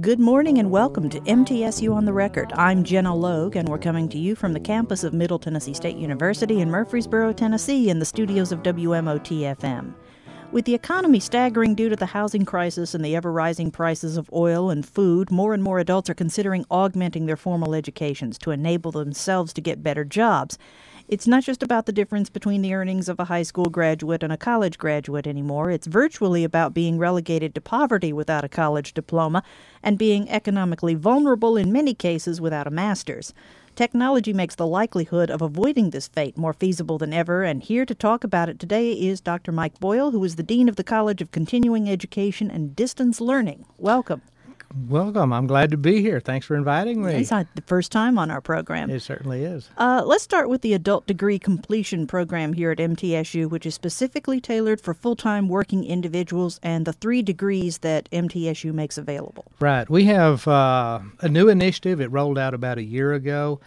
Good morning and welcome to MTSU on the Record. I'm Jenna Logue, and we're coming to you from the campus of Middle Tennessee State University in Murfreesboro, Tennessee, in the studios of WMOT-FM. With the economy staggering due to the housing crisis and the ever-rising prices of oil and food, more and more adults are considering augmenting their formal educations to enable themselves to get better jobs. It's not just about the difference between the earnings of a high school graduate and a college graduate anymore. It's virtually about being relegated to poverty without a college diploma and being economically vulnerable in many cases without a master's. Technology makes the likelihood of avoiding this fate more feasible than ever, and here to talk about it today is Dr. Mike Boyle, who is the Dean of the College of Continuing Education and Distance Learning. Welcome. Welcome. I'm glad to be here. Thanks for inviting me. It's not the first time on our program. It certainly is. Let's start with the Adult Degree Completion Program here at MTSU, which is specifically tailored for full-time working individuals and the 3 degrees that MTSU makes available. Right. We have a new initiative. It rolled out about a year ago.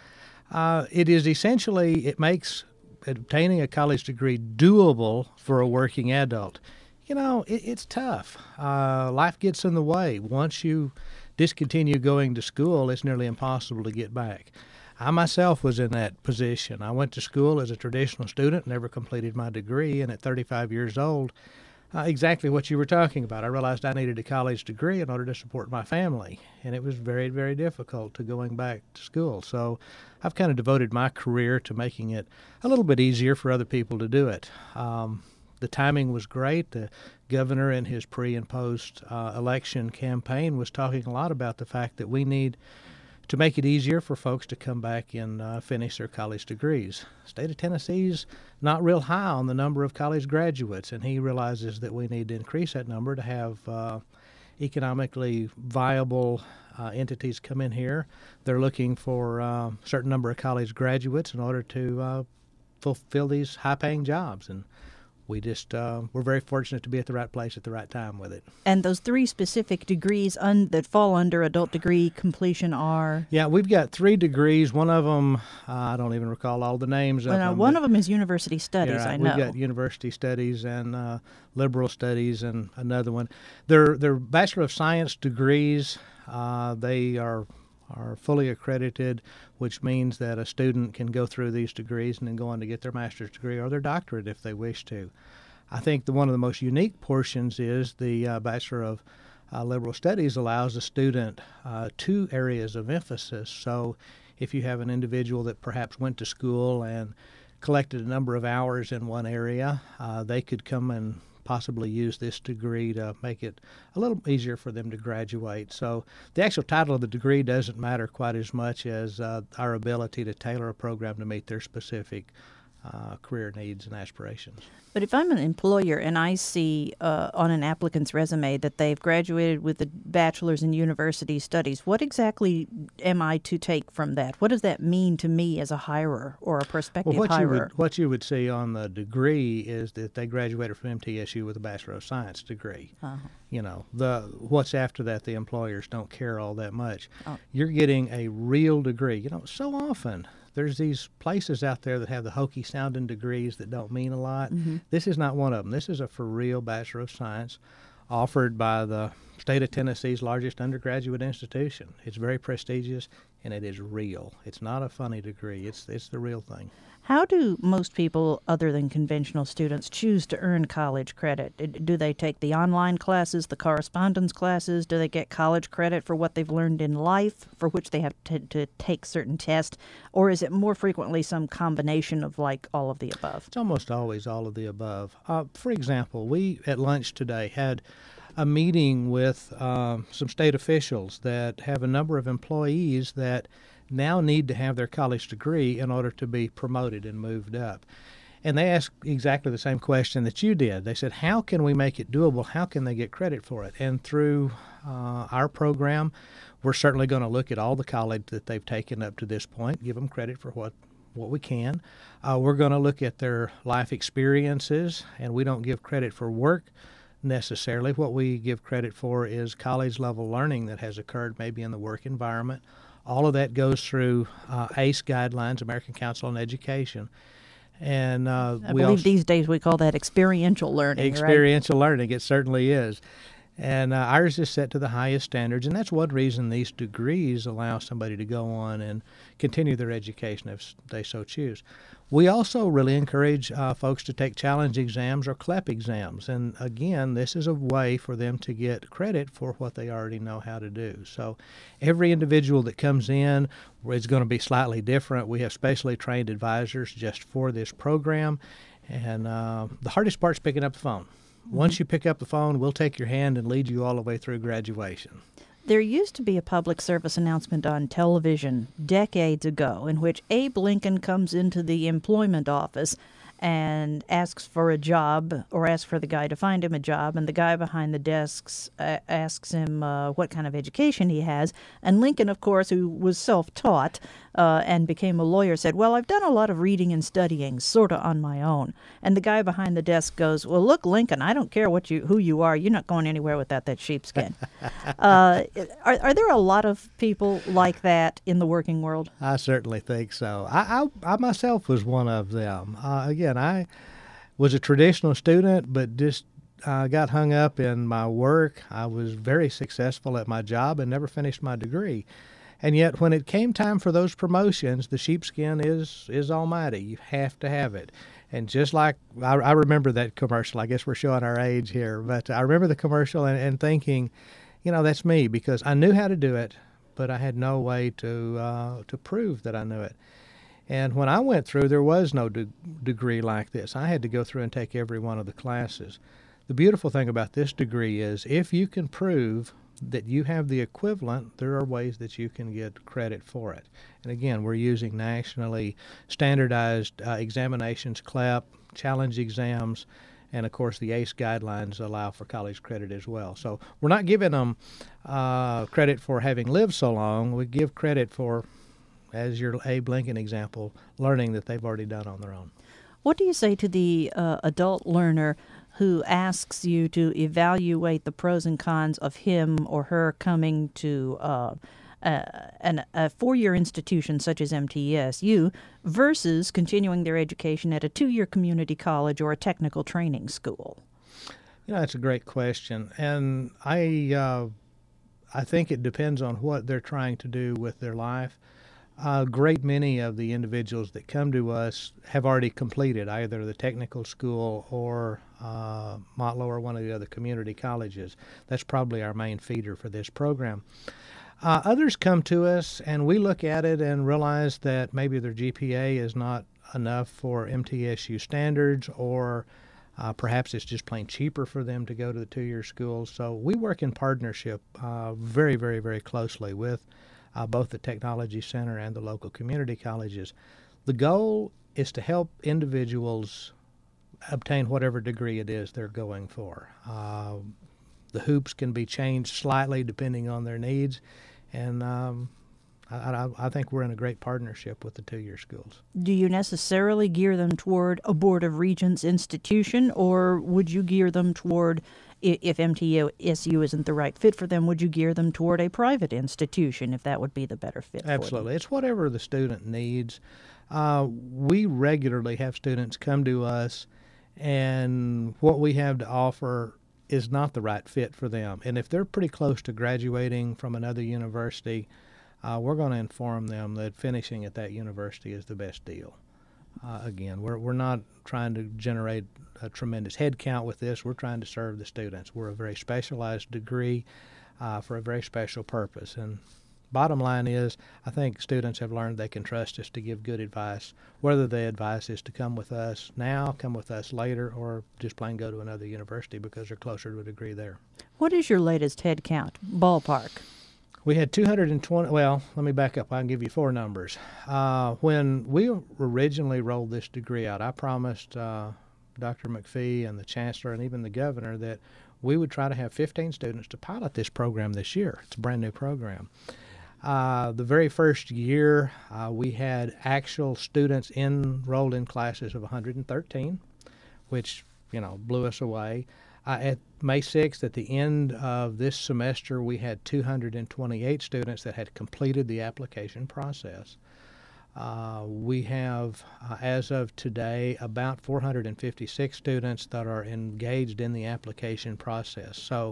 It makes obtaining a college degree doable for a working adult. You know, it's tough. Life gets in the way. Once you discontinue going to school, it's nearly impossible to get back. I myself was in that position. I went to school as a traditional student, never completed my degree, and at 35 years old, exactly what you were talking about. I realized I needed a college degree in order to support my family, and it was very, very difficult to going back to school. So I've kind of devoted my career to making it a little bit easier for other people to do it. The timing was great. The governor in his pre- and post-election campaign was talking a lot about the fact that we need to make it easier for folks to come back and finish their college degrees. The state of Tennessee's not real high on the number of college graduates, and he realizes that we need to increase that number to have economically viable entities come in here. They're looking for a certain number of college graduates in order to fulfill these high-paying jobs, and we're very fortunate to be at the right place at the right time with it. And those 3 specific degrees that fall under adult degree completion are? Yeah, we've got 3 degrees. One of them, I don't even recall all the names of them. One of them is university studies, yeah, I know. We've got university studies and liberal studies and another one. They're Bachelor of Science degrees. They are fully accredited, which means that a student can go through these degrees and then go on to get their master's degree or their doctorate if they wish to. I think one of the most unique portions is the Bachelor of Liberal Studies allows a student 2 areas of emphasis. So if you have an individual that perhaps went to school and collected a number of hours in one area, they could come and possibly use this degree to make it a little easier for them to graduate. So the actual title of the degree doesn't matter quite as much as our ability to tailor a program to meet their specific career needs and aspirations. But if I'm an employer and I see on an applicant's resume that they've graduated with a bachelor's in university studies, what exactly am I to take from that? What does that mean to me as a hirer or a prospective hirer? What you would see on the degree is that they graduated from MTSU with a Bachelor of Science degree. Uh-huh. You know, what's after that, the employers don't care all that much. Oh. You're getting a real degree. You know, so often there's these places out there that have the hokey-sounding degrees that don't mean a lot. Mm-hmm. This is not one of them. This is a for-real Bachelor of Science offered by the state of Tennessee's largest undergraduate institution. It's very prestigious, and it is real. It's not a funny degree. It's the real thing. How do most people, other than conventional students, choose to earn college credit? Do they take the online classes, the correspondence classes? Do they get college credit for what they've learned in life, for which they have to take certain tests? Or is it more frequently some combination of, like, all of the above? It's almost always all of the above. For example, we at lunch today had a meeting with some state officials that have a number of employees that now need to have their college degree in order to be promoted and moved up. And they asked exactly the same question that you did. They said, how can we make it doable? How can they get credit for it? And through our program, we're certainly going to look at all the college that they've taken up to this point, give them credit for what we can. We're going to look at their life experiences, and we don't give credit for work necessarily. What we give credit for is college-level learning that has occurred maybe in the work environment. All of that goes through ACE guidelines, American Council on Education. And I believe these days we call that experiential learning. Experiential learning, it certainly is. And ours is set to the highest standards, and that's one reason these degrees allow somebody to go on and continue their education if they so choose. We also really encourage folks to take challenge exams or CLEP exams. And again, this is a way for them to get credit for what they already know how to do. So every individual that comes in is going to be slightly different. We have specially trained advisors just for this program. And the hardest part is picking up the phone. Once you pick up the phone, we'll take your hand and lead you all the way through graduation. There used to be a public service announcement on television decades ago in which Abe Lincoln comes into the employment office and asks for a job, or asks for the guy to find him a job, and the guy behind the desks asks him what kind of education he has. And Lincoln, of course, who was self-taught and became a lawyer, said, "Well, I've done a lot of reading and studying, sort of on my own." And the guy behind the desk goes, "Well, look, Lincoln, I don't care who you are. You're not going anywhere without that sheepskin." Are there a lot of people like that in the working world? I certainly think so. I myself was one of them. Again, I was a traditional student, but just got hung up in my work. I was very successful at my job and never finished my degree. And yet when it came time for those promotions, the sheepskin is almighty. You have to have it. And just like, I remember that commercial. I guess we're showing our age here. But I remember the commercial and thinking, that's me, because I knew how to do it, but I had no way to prove that I knew it. And when I went through, there was no degree like this. I had to go through and take every one of the classes. The beautiful thing about this degree is if you can prove that you have the equivalent, there are ways that you can get credit for it. And again, we're using nationally standardized examinations, CLEP, challenge exams, and of course the ACE guidelines allow for college credit as well. So we're not giving them credit for having lived so long. We give credit for, as your Abe Lincoln example, learning that they've already done on their own. What do you say to the adult learner who asks you to evaluate the pros and cons of him or her coming to a four-year institution such as MTSU versus continuing their education at a two-year community college or a technical training school? That's a great question, and I think it depends on what they're trying to do with their life. A great many of the individuals that come to us have already completed either the technical school or Motlow or one of the other community colleges. That's probably our main feeder for this program. Others come to us and we look at it and realize that maybe their GPA is not enough for MTSU standards, or perhaps it's just plain cheaper for them to go to the two-year schools. So we work in partnership very, very, very closely with both the Technology Center and the local community colleges. The goal is to help individuals obtain whatever degree it is they're going for. The hoops can be changed slightly depending on their needs, and I think we're in a great partnership with the two-year schools. Do you necessarily gear them toward a Board of Regents institution, or would you gear them toward, if MTSU isn't the right fit for them, would you gear them toward a private institution if that would be the better fit Absolutely. for them? It's whatever the student needs. We regularly have students come to us, and what we have to offer is not the right fit for them. And if they're pretty close to graduating from another university, we're going to inform them that finishing at that university is the best deal. Again, we're not trying to generate a tremendous head count with this. We're trying to serve the students. We're a very specialized degree for a very special purpose. And bottom line is, I think students have learned they can trust us to give good advice, whether the advice is to come with us now, come with us later, or just plain go to another university because they're closer to a degree there. What is your latest head count, ballpark? We had 220, well, let me back up. I can give you four numbers. When we originally rolled this degree out, I promised Dr. McPhee and the Chancellor and even the Governor that we would try to have 15 students to pilot this program this year. It's a brand new program. The very first year, we had actual students enrolled in classes of 113, which, blew us away. At May 6th, at the end of this semester, we had 228 students that had completed the application process. We have, as of today, about 456 students that are engaged in the application process. So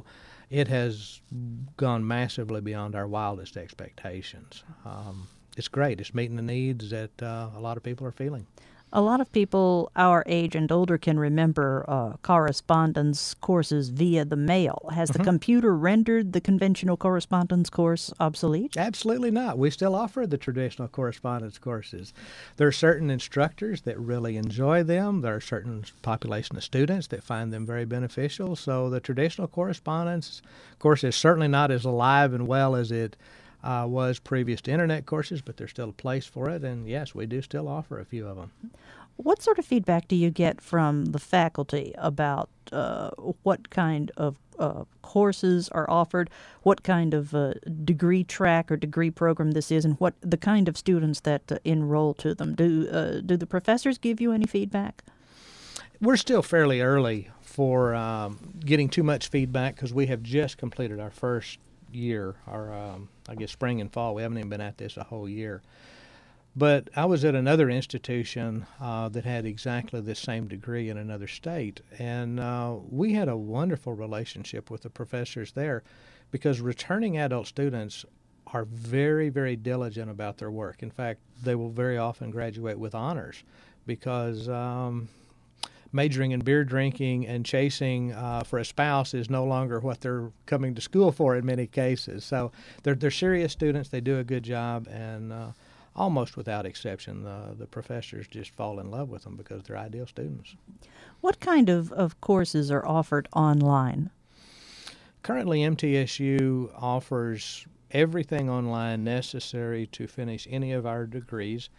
it has gone massively beyond our wildest expectations. It's great. It's meeting the needs that a lot of people are feeling. A lot of people our age and older can remember correspondence courses via the mail. Has the computer rendered the conventional correspondence course obsolete? Absolutely not. We still offer the traditional correspondence courses. There are certain instructors that really enjoy them. There are certain population of students that find them very beneficial. So the traditional correspondence course is certainly not as alive and well as it was previous to internet courses, but there's still a place for it, and yes, we do still offer a few of them. What sort of feedback do you get from the faculty about what kind of courses are offered, what kind of degree track or degree program this is, and what the kind of students that enroll to them? Do the professors give you any feedback? We're still fairly early for getting too much feedback because we have just completed our first year, I guess spring and fall. We haven't even been at this a whole year. But I was at another institution that had exactly the same degree in another state, and we had a wonderful relationship with the professors there because returning adult students are very, very diligent about their work. In fact, they will very often graduate with honors because majoring in beer drinking and chasing for a spouse is no longer what they're coming to school for in many cases. So they're serious students. They do a good job, and almost without exception, the professors just fall in love with them because they're ideal students. What kind of courses are offered online? Currently, MTSU offers everything online necessary to finish any of our degrees.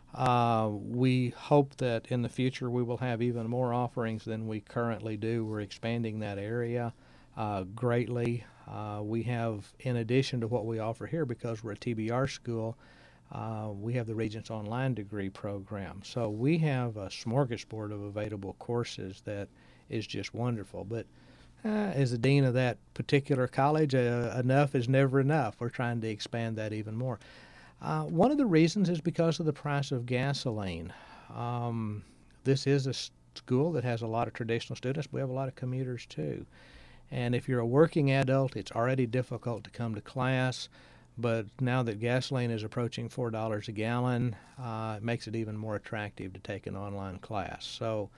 We hope that in the future we will have even more offerings than we currently do. We're expanding that area greatly. We have, in addition to what we offer here, because we're a TBR school, we have the Regents Online degree program. So we have a smorgasbord of available courses that is just wonderful. But as the dean of that particular college, enough is never enough. We're trying to expand that even more. One of the reasons is because of the price of gasoline. This is a school that has a lot of traditional students. We have a lot of commuters too. And if you're a working adult, it's already difficult to come to class. But now that gasoline is approaching $4 a gallon, it makes it even more attractive to take an online class. So,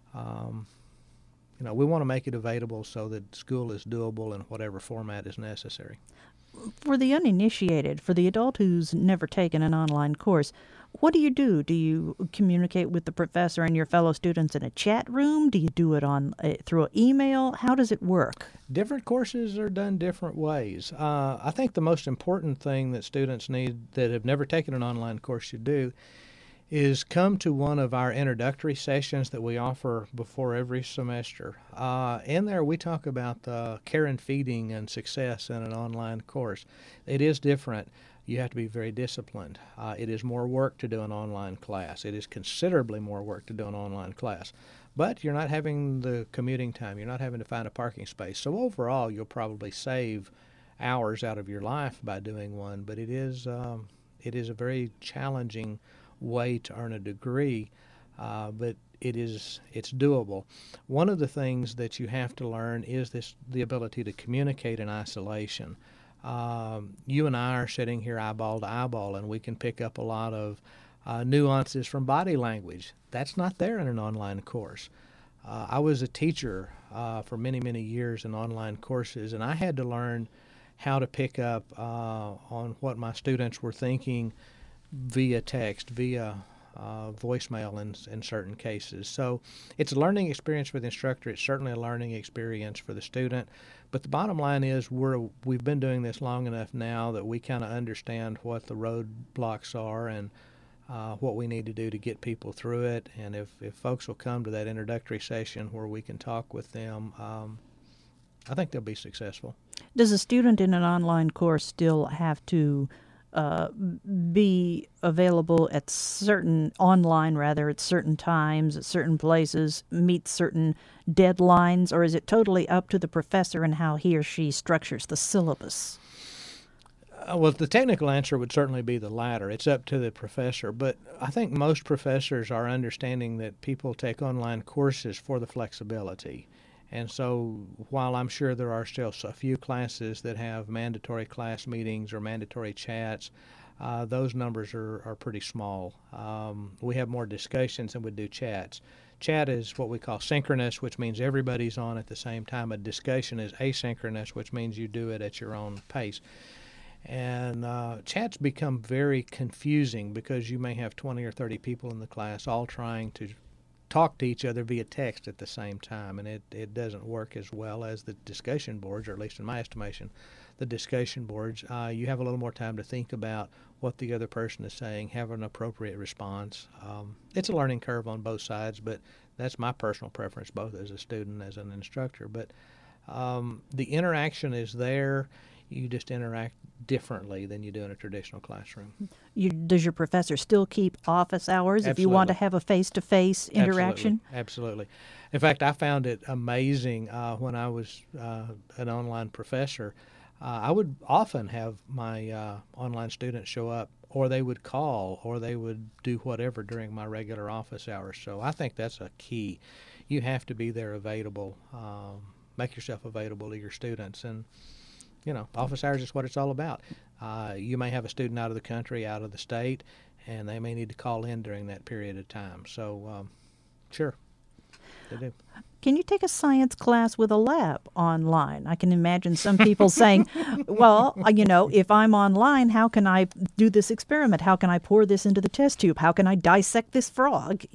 we want to make it available so that school is doable in whatever format is necessary. For the uninitiated, for the adult who's never taken an online course, what do you do? Do you communicate with the professor and your fellow students in a chat room? Do you do it on through an email? How does it work? Different courses are done different ways. I think the most important thing that students need that have never taken an online course should do is come to one of our introductory sessions that we offer before every semester. In there we talk about care and feeding and success in an online course. It is different. You have to be very disciplined. It is more work to do an online class. It is considerably more work to do an online class. But you're not having the commuting time. You're not having to find a parking space. So overall, you'll probably save hours out of your life by doing one. But it is a very challenging way to earn a degree, but it's doable. One of the things that you have to learn is the ability to communicate in isolation. You and I are sitting here eyeball to eyeball, and we can pick up a lot of nuances from body language. That's not there in an online course. I was a teacher for many, many years in online courses, and I had to learn how to pick up on what my students were thinking via text, via voicemail in certain cases. So it's a learning experience for the instructor. It's certainly a learning experience for the student. But the bottom line is we've been doing this long enough now that we kind of understand what the roadblocks are and what we need to do to get people through it. And if folks will come to that introductory session where we can talk with them, I think they'll be successful. Does a student in an online course still have to be available at certain times, at certain places, meet certain deadlines, or is it totally up to the professor and how he or she structures the syllabus? Well, the technical answer would certainly be the latter. It's up to the professor, but I think most professors are understanding that people take online courses for the flexibility. And so while I'm sure there are still a few classes that have mandatory class meetings or mandatory chats, those numbers are pretty small. We have more discussions than we do chats. Chat is what we call synchronous, which means everybody's on at the same time. A discussion is asynchronous, which means you do it at your own pace. And chats become very confusing because you may have 20 or 30 people in the class all trying to talk to each other via text at the same time, and it doesn't work as well as the discussion boards, or at least in my estimation. The discussion boards, you have a little more time to think about what the other person is saying, have an appropriate response. It's a learning curve on both sides, but that's my personal preference, both as a student and as an instructor. But the interaction is there. You just interact differently than you do in a traditional classroom. Does your professor still keep office hours Absolutely. if you want to have a face-to-face interaction? Absolutely. In fact, I found it amazing when I was an online professor. I would often have my online students show up, or they would call, or they would do whatever during my regular office hours. So I think that's a key. You have to be there available. Make yourself available to your students. And office hours is what it's all about. You may have a student out of the country, out of the state, and they may need to call in during that period of time. So, sure, they do. Can you take a science class with a lab online? I can imagine some people saying, well, if I'm online, how can I do this experiment? How can I pour this into the test tube? How can I dissect this frog,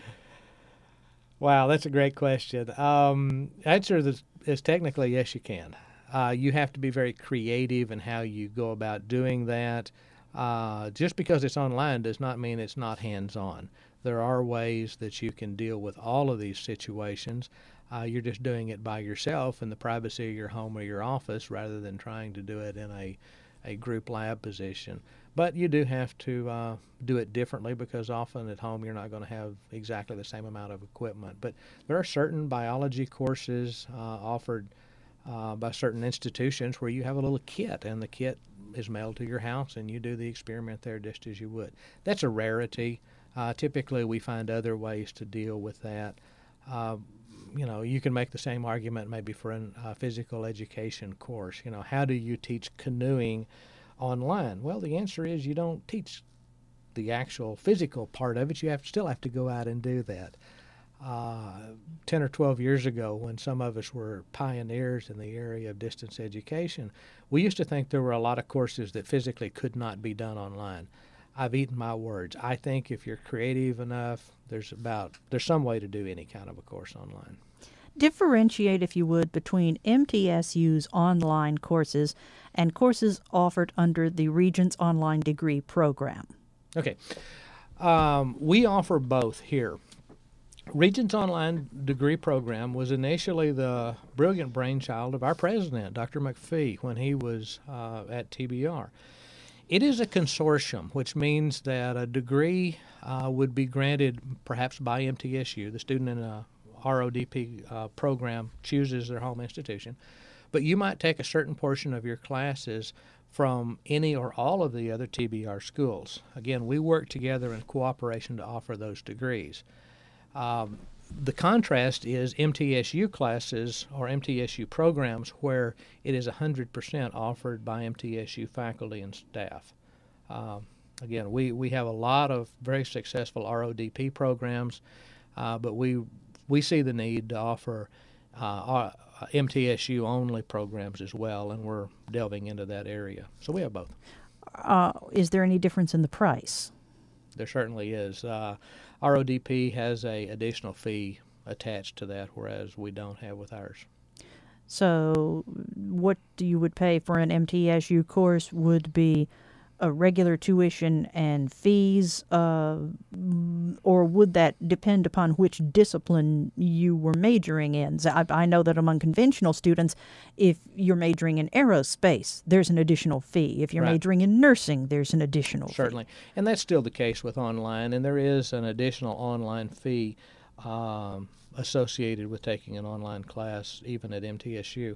Wow, that's a great question. Answer is technically yes, you can. You have to be very creative in how you go about doing that. Just because it's online does not mean it's not hands-on. There are ways that you can deal with all of these situations. You're just doing it by yourself in the privacy of your home or your office rather than trying to do it in a group lab position. But you do have to do it differently because often at home you're not going to have exactly the same amount of equipment. But there are certain biology courses offered by certain institutions where you have a little kit, and the kit is mailed to your house, and you do the experiment there just as you would. That's a rarity. Typically, we find other ways to deal with that. You can make the same argument maybe for a physical education course. How do you teach canoeing online? Well, the answer is you don't teach the actual physical part of it. You still have to go out and do that. 10 or 12 years ago, when some of us were pioneers in the area of distance education, we used to think there were a lot of courses that physically could not be done online. I've eaten my words. I think if you're creative enough, there's some way to do any kind of a course online. Differentiate, if you would, between MTSU's online courses and courses offered under the Regents Online Degree Program. Okay. We offer both here. Regents Online Degree Program was initially the brilliant brainchild of our president, Dr. McPhee, when he was at TBR. It is a consortium, which means that a degree would be granted perhaps by MTSU. The student in a RODP program chooses their home institution. But you might take a certain portion of your classes from any or all of the other TBR schools. Again, we work together in cooperation to offer those degrees. The contrast is MTSU classes or MTSU programs where it is 100% offered by MTSU faculty and staff. Again, we have a lot of very successful RODP programs, but we see the need to offer MTSU-only programs as well, and we're delving into that area. So we have both. Is there any difference in the price? There certainly is. RODP has an additional fee attached to that, whereas we don't have with ours. So what you would pay for an MTSU course would be a regular tuition and fees, or would that depend upon which discipline you were majoring in? So I know that among conventional students, if you're majoring in aerospace, there's an additional fee. If you're Right. majoring in nursing, there's an additional Certainly. And that's still the case with online, and there is an additional online fee associated with taking an online class, even at MTSU.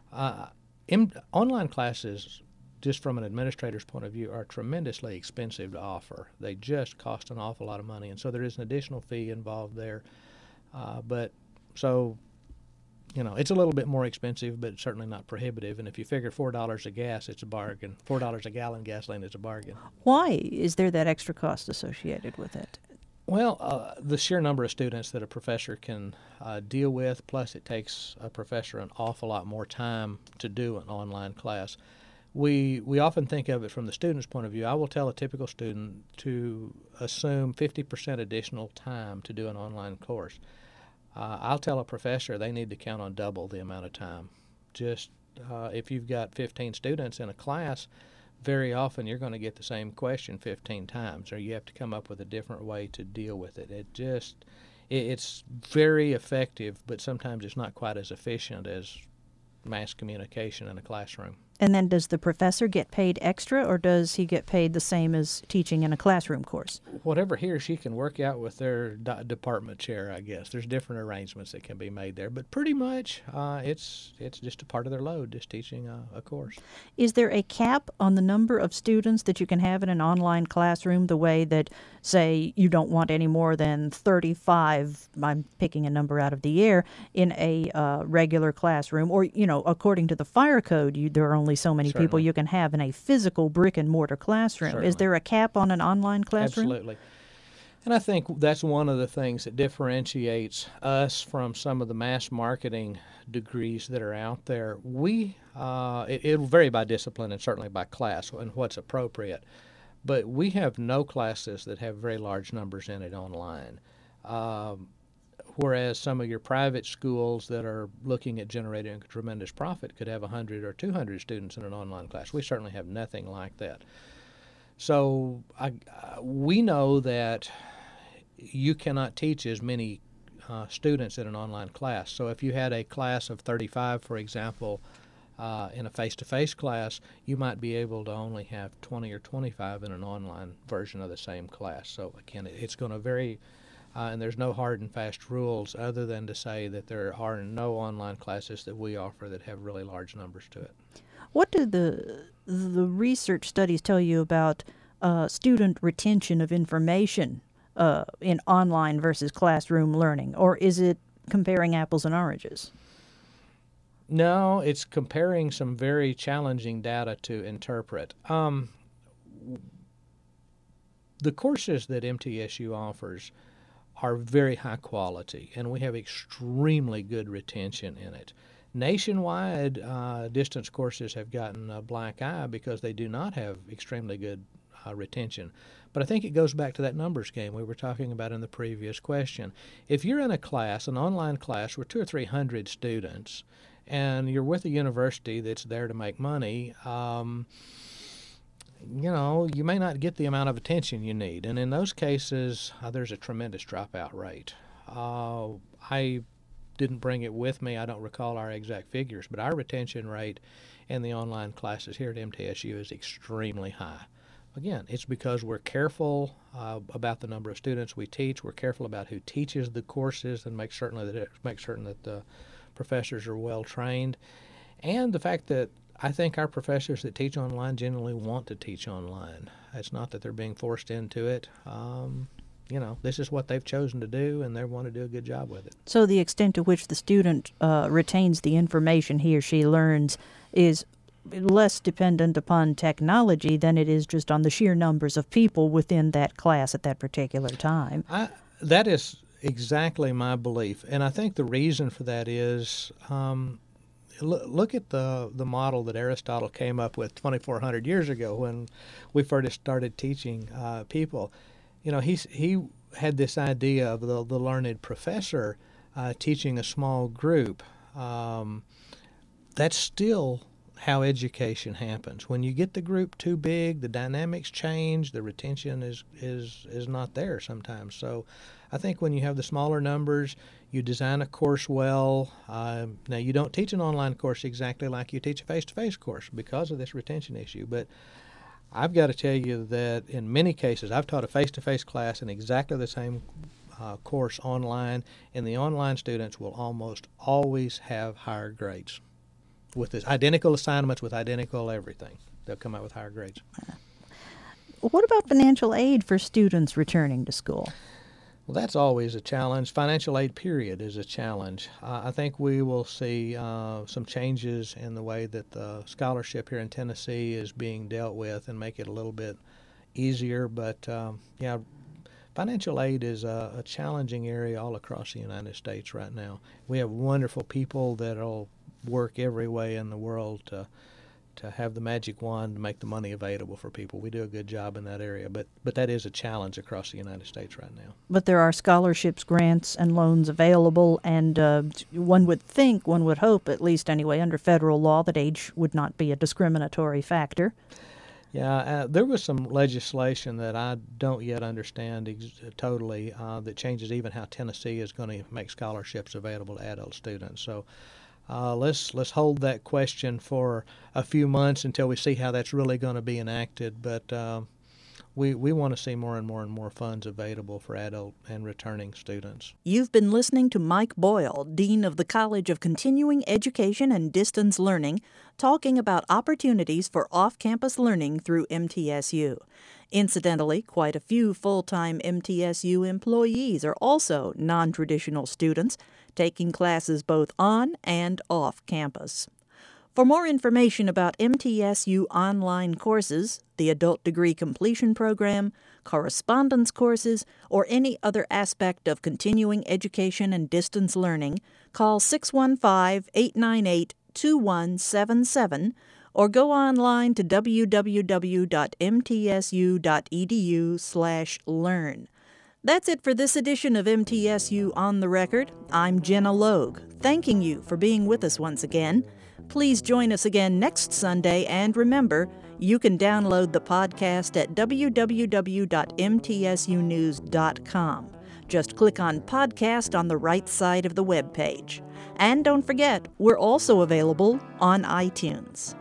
Online classes, just from an administrator's point of view, are tremendously expensive to offer. They just cost an awful lot of money, and so there is an additional fee involved there. But so it's a little bit more expensive, but certainly not prohibitive. And if you figure $4 a gas, it's a bargain. $4 a gallon gasoline is a bargain. Why is there that extra cost associated with it? Well, the sheer number of students that a professor can deal with, plus it takes a professor an awful lot more time to do an online class. We often think of it from the student's point of view. I will tell a typical student to assume 50% additional time to do an online course. I'll tell a professor they need to count on double the amount of time. Just if you've got 15 students in a class, very often you're going to get the same question 15 times, or you have to come up with a different way to deal with it. It's very effective, but sometimes it's not quite as efficient as mass communication in a classroom. And then does the professor get paid extra, or does he get paid the same as teaching in a classroom course? Whatever he or she can work out with their department chair, I guess. There's different arrangements that can be made there, but pretty much it's just a part of their load, just teaching a course. Is there a cap on the number of students that you can have in an online classroom, the way that, say, you don't want any more than 35, I'm picking a number out of the air, in a regular classroom? Or, according to the fire code, there are only so many Certainly. people you can have in a physical brick-and-mortar classroom. Certainly. Is there a cap on an online classroom? Absolutely. And I think that's one of the things that differentiates us from some of the mass marketing degrees that are out there. It'll vary by discipline and certainly by class and what's appropriate. But we have no classes that have very large numbers in it online. Whereas some of your private schools that are looking at generating a tremendous profit could have 100 or 200 students in an online class. We certainly have nothing like that. So we know that you cannot teach as many students in an online class. So if you had a class of 35, for example, in a face-to-face class, you might be able to only have 20 or 25 in an online version of the same class. So again, it's going to vary. And there's no hard and fast rules other than to say that there are no online classes that we offer that have really large numbers to it. What do the research studies tell you about student retention of information in online versus classroom learning? Or is it comparing apples and oranges? No, it's comparing some very challenging data to interpret. The courses that MTSU offers are very high quality, and we have extremely good retention in it. Nationwide, distance courses have gotten a black eye because they do not have extremely good retention. But I think it goes back to that numbers game we were talking about in the previous question. If you're in a class, an online class with 200 or 300 students, and you're with a university that's there to make money, you may not get the amount of attention you need. And in those cases, there's a tremendous dropout rate. I didn't bring it with me. I don't recall our exact figures, but our retention rate in the online classes here at MTSU is extremely high. Again, it's because we're careful about the number of students we teach. We're careful about who teaches the courses and make certain that the professors are well trained. And the fact that I think our professors that teach online generally want to teach online. It's not that they're being forced into it. This is what they've chosen to do, and they want to do a good job with it. So the extent to which the student retains the information he or she learns is less dependent upon technology than it is just on the sheer numbers of people within that class at that particular time. That is exactly my belief, and I think the reason for that is look at the model that Aristotle came up with 2,400 years ago when we first started teaching people. He had this idea of the learned professor teaching a small group. That's still how education happens. When you get the group too big, the dynamics change, the retention is not there sometimes. So I think when you have the smaller numbers, you design a course well. Now, you don't teach an online course exactly like you teach a face-to-face course because of this retention issue, but I've got to tell you that in many cases, I've taught a face-to-face class in exactly the same course online, and the online students will almost always have higher grades. With this identical assignments, with identical everything, they'll come out with higher grades. What about financial aid for students returning to school? Well, that's always a challenge. Financial aid, period, is a challenge. I think we will see some changes in the way that the scholarship here in Tennessee is being dealt with and make it a little bit easier. But, yeah, financial aid is a challenging area all across the United States right now. We have wonderful people that will work every way in the world to have the magic wand to make the money available for people. We do a good job in that area, but that is a challenge across the United States right now. But there are scholarships, grants, and loans available, and one would hope, at least anyway, under federal law, that age would not be a discriminatory factor. Yeah, there was some legislation that I don't yet understand totally that changes even how Tennessee is going to make scholarships available to adult students. So let's hold that question for a few months until we see how that's really going to be enacted. But we want to see more and more funds available for adult and returning students. You've been listening to Mike Boyle, Dean of the College of Continuing Education and Distance Learning, talking about opportunities for off-campus learning through MTSU. Incidentally, quite a few full-time MTSU employees are also non-traditional students, taking classes both on and off campus. For more information about MTSU online courses, the Adult Degree Completion Program, correspondence courses, or any other aspect of continuing education and distance learning, call 615-898-2177 or go online to www.mtsu.edu/learn. That's it for this edition of MTSU On the Record. I'm Jenna Logue, thanking you for being with us once again. Please join us again next Sunday, and remember, you can download the podcast at www.mtsunews.com. Just click on Podcast on the right side of the web page. And don't forget, we're also available on iTunes.